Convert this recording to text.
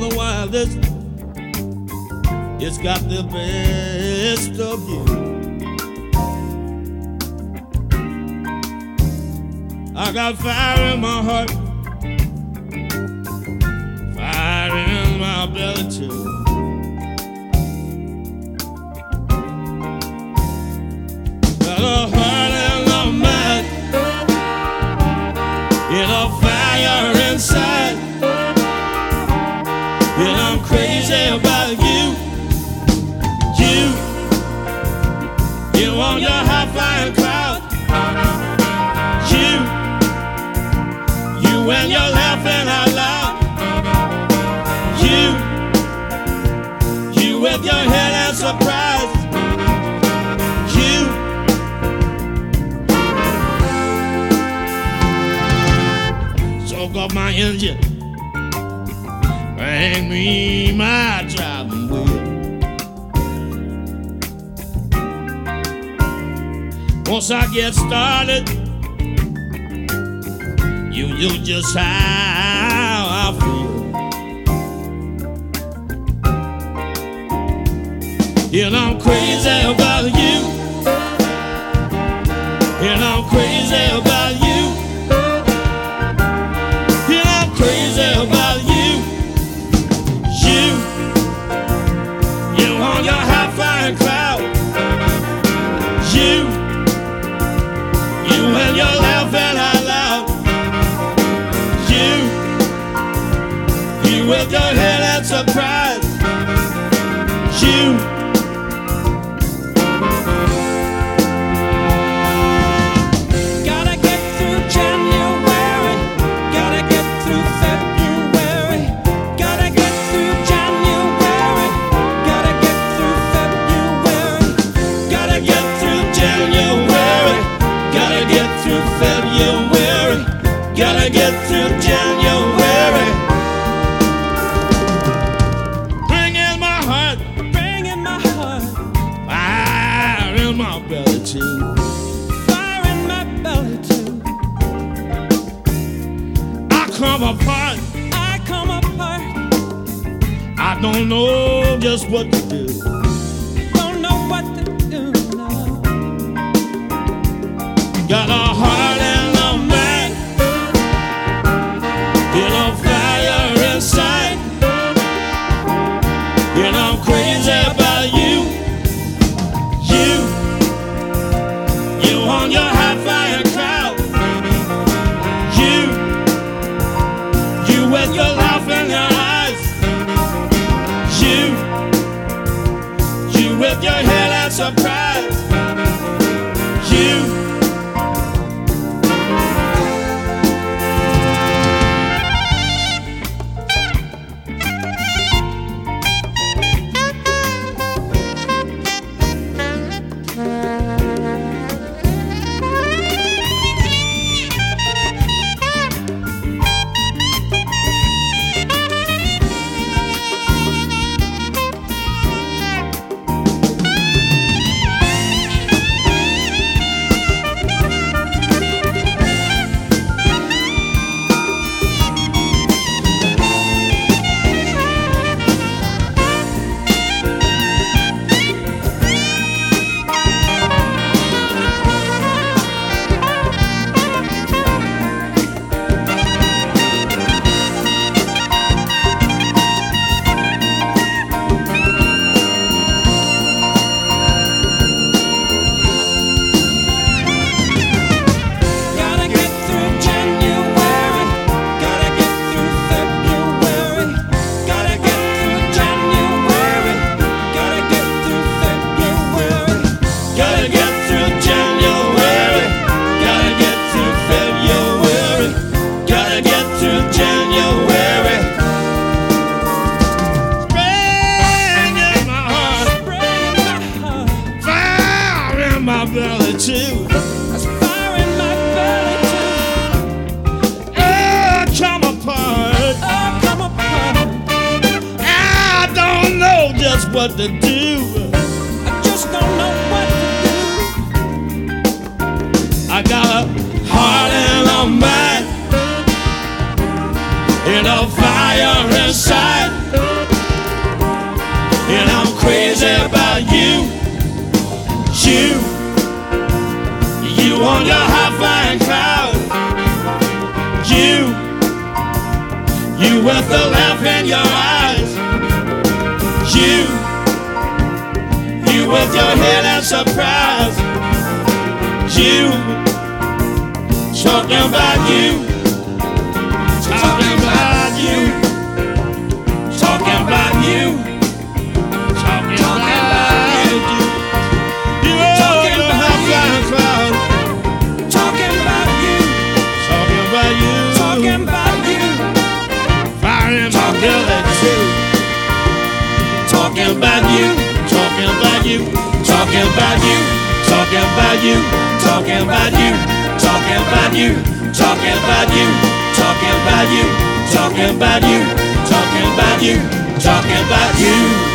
the wildest. It's got the best of you. I got fire in my heart, fire in my belly too. Got a heart and a mind, and a fire inside. And I'm crazy about you. You want your high-flying crowd. You and you're laughing out loud. You with your head and surprise. Soak up my engine, bring me my driving wheel. Once I get started, you just how I feel. And I'm crazy about you. And I'm crazy about you. And I'm crazy about you. You on your high-flying cloud. You and you're laughing out loud. You with your head and surprise. Gotta get through January. Gotta get through February. Gotta get through January. Gotta get through February. Gotta get through January. Gotta get through February. Gotta get through January. Bring in my heart, Bring in my heart, fire in my belly too. fire in my belly too. I come apart, I come apart, I don't know just what to do. don't know what to do now. Got a heart and a mind, and a fire inside. And I'm crazy about you. You on your high-flying crowd. You with your laugh in your eyes. You with your head and surprise. too. There's fire in my belly too. Oh, come apart. Oh, come apart. I don't know just what to do. I just don't know what to do. I got a heart and a mind and a fire inside. on your high-flying cloud. You with the laugh in your eyes. You with your head and surprise. You talking about you. Talking about you. Talking about you. Talking about you. You talking about flying cloud. Talking about you. Talking about you. Talking about you. Fire my belly too. Talking about you. Talking about you. Talking about you. Talking about you. Talking about you. Talking about you. Talking about you. Talking about you. Talking about you. Talking about you. Talking about you.